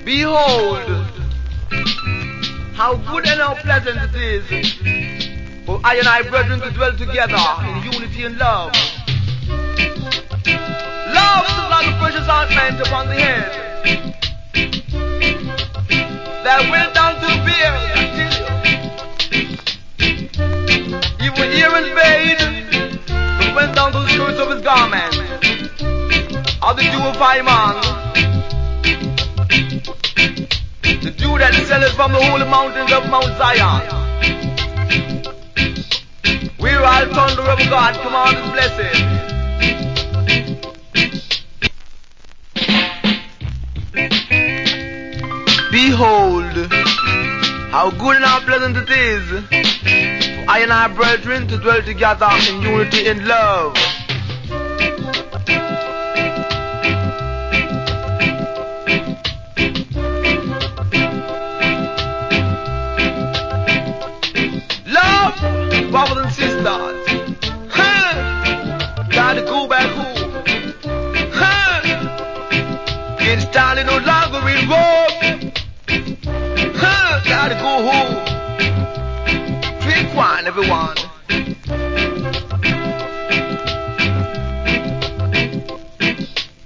Behold, how good and how pleasant it is for I and I brethren to dwell together in unity and love. Love is like a precious ointment upon the head that went down to the beard, I tell you. Even ear and fade, but went down to the skirts of his garment. Of the dew of Iman, the dew that descended from the holy mountains of Mount Zion, where all thunder of God command is blessed. Behold, how good and how pleasant it is for I and our brethren to dwell together in unity and love. Brothers and sisters, gotta go back home. Can't stand it no longer in Rome. Gotta go home. Drink wine, everyone.